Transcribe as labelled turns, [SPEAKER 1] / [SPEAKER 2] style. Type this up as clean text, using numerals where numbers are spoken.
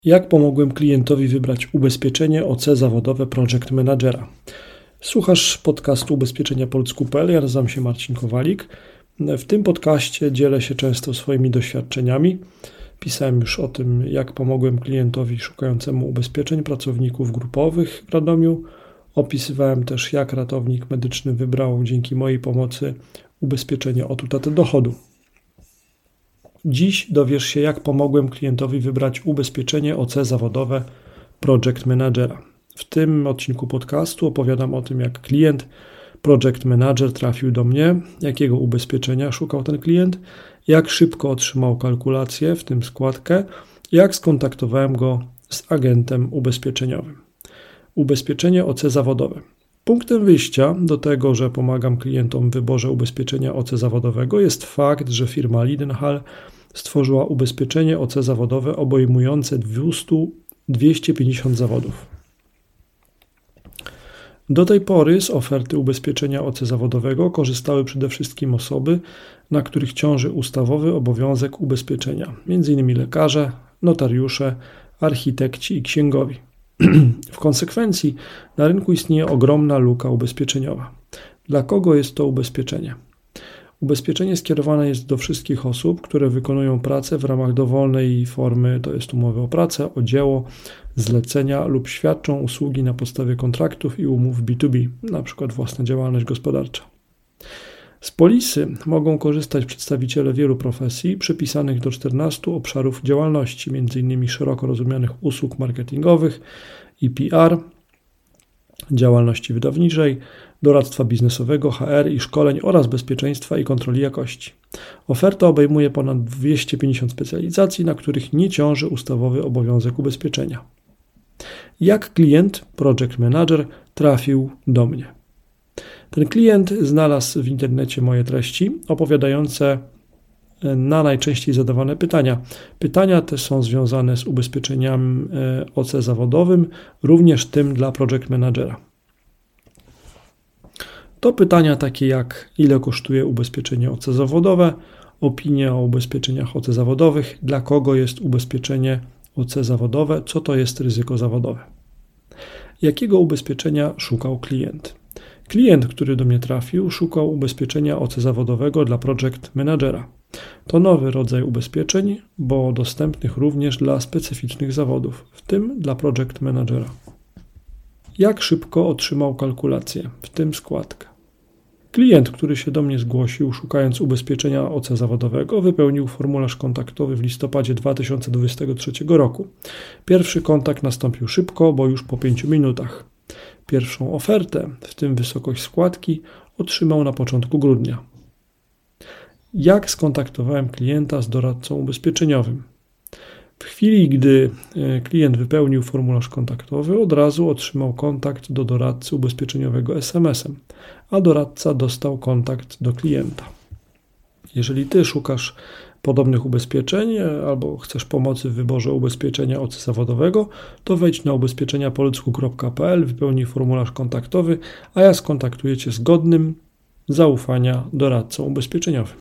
[SPEAKER 1] Jak pomogłem klientowi wybrać ubezpieczenie OC zawodowe Project Managera? Słuchasz podcastu ubezpieczeniapolsku.pl, ja nazywam się Marcin Kowalik. W tym podcaście dzielę się często swoimi doświadczeniami. Pisałem już o tym, jak pomogłem klientowi szukającemu ubezpieczeń pracowników grupowych w Radomiu. Opisywałem też, jak ratownik medyczny wybrał dzięki mojej pomocy ubezpieczenie od utraty dochodu. Dziś dowiesz się, jak pomogłem klientowi wybrać ubezpieczenie OC zawodowe Project Managera. W tym odcinku podcastu opowiadam o tym, jak klient Project Manager trafił do mnie, jakiego ubezpieczenia szukał ten klient, jak szybko otrzymał kalkulację, w tym składkę, jak skontaktowałem go z agentem ubezpieczeniowym. Ubezpieczenie OC zawodowe. Punktem wyjścia do tego, że pomagam klientom w wyborze ubezpieczenia OC zawodowego, jest fakt, że firma Lidenhall stworzyła ubezpieczenie OC zawodowe obejmujące 250 zawodów. Do tej pory z oferty ubezpieczenia OC zawodowego korzystały przede wszystkim osoby, na których ciąży ustawowy obowiązek ubezpieczenia, m.in. lekarze, notariusze, architekci i księgowi. W konsekwencji na rynku istnieje ogromna luka ubezpieczeniowa. Dla kogo jest to ubezpieczenie? Ubezpieczenie skierowane jest do wszystkich osób, które wykonują pracę w ramach dowolnej formy, to jest umowy o pracę, o dzieło, zlecenia lub świadczą usługi na podstawie kontraktów i umów B2B, np. własna działalność gospodarcza. Z polisy mogą korzystać przedstawiciele wielu profesji przypisanych do 14 obszarów działalności, m.in. szeroko rozumianych usług marketingowych i PR, działalności wydawniczej, doradztwa biznesowego, HR i szkoleń oraz bezpieczeństwa i kontroli jakości. Oferta obejmuje ponad 250 specjalizacji, na których nie ciąży ustawowy obowiązek ubezpieczenia. Jak klient, Project Manager, trafił do mnie? Ten klient znalazł w internecie moje treści opowiadające na najczęściej zadawane pytania. Pytania te są związane z ubezpieczeniem OC zawodowym, również tym dla Project Managera. To pytania takie jak: ile kosztuje ubezpieczenie OC zawodowe, opinie o ubezpieczeniach OC zawodowych, dla kogo jest ubezpieczenie OC zawodowe, co to jest ryzyko zawodowe. Jakiego ubezpieczenia szukał klient? Klient, który do mnie trafił, szukał ubezpieczenia OC zawodowego dla Project Managera. To nowy rodzaj ubezpieczeń, bo dostępnych również dla specyficznych zawodów, w tym dla Project Managera. Jak szybko otrzymał kalkulację, w tym składkę? Klient, który się do mnie zgłosił, szukając ubezpieczenia OC zawodowego, wypełnił formularz kontaktowy w listopadzie 2023 roku. Pierwszy kontakt nastąpił szybko, bo już po 5 minutach. Pierwszą ofertę, w tym wysokość składki, otrzymał na początku grudnia. Jak skontaktowałem klienta z doradcą ubezpieczeniowym? W chwili, gdy klient wypełnił formularz kontaktowy, od razu otrzymał kontakt do doradcy ubezpieczeniowego SMS-em, a doradca dostał kontakt do klienta. Jeżeli Ty szukasz podobnych ubezpieczeń albo chcesz pomocy w wyborze ubezpieczenia OC zawodowego, to wejdź na ubezpieczeniapolsku.pl, wypełnij formularz kontaktowy, a ja skontaktuję Cię z godnym zaufania doradcą ubezpieczeniowym.